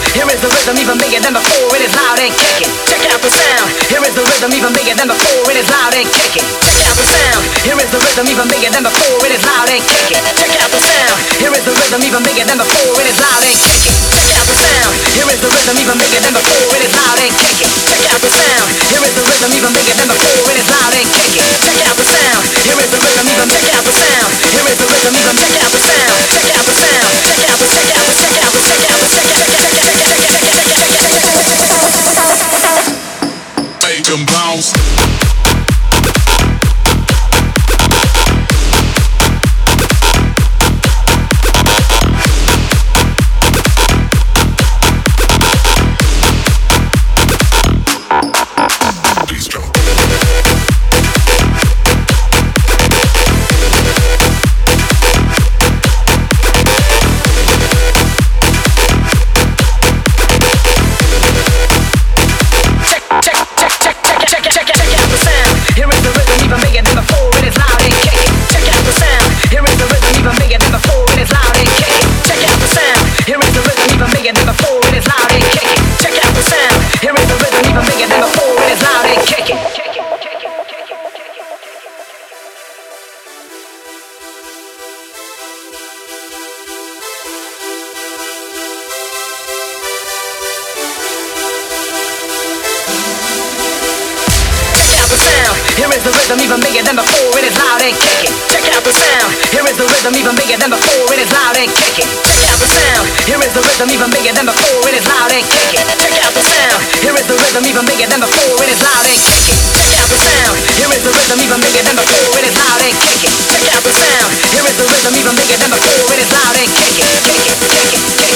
Here is the rhythm even bigger than before. It is loud and kicking. Check out the sound. Here is the rhythm even bigger than before. It is loud and kicking. Check out the sound. Here is the rhythm even bigger than before. It is loud and kicking. Check out the sound. Here is the rhythm even bigger than before. It is loud and kicking. Check out the sound. Here is the rhythm even bigger than before. It is loud and kicking. Check out the sound. Here is the rhythm even bigger than before. It is loud and kicking. Check out the sound. Here is the rhythm even. Check out the sound. Here is the rhythm even. Check out the sound. Check out the sound. Check out the. Check out the. Check out the. Check out the. Make them bounce. Here is the rhythm even bigger than before. It is loud and kicking. Check out the sound. Here is the rhythm even bigger than before. It is loud and kicking. Check out the sound. Here is the rhythm even bigger than before. It is loud and kicking. Check out the sound. Here is the rhythm even bigger than before. It is loud and kicking. Check out the sound. Here is the rhythm even bigger than before. It is loud and kicking. Check out the sound. Here is the rhythm even bigger than before. It is loud and kicking. Kicking, kicking, kicking.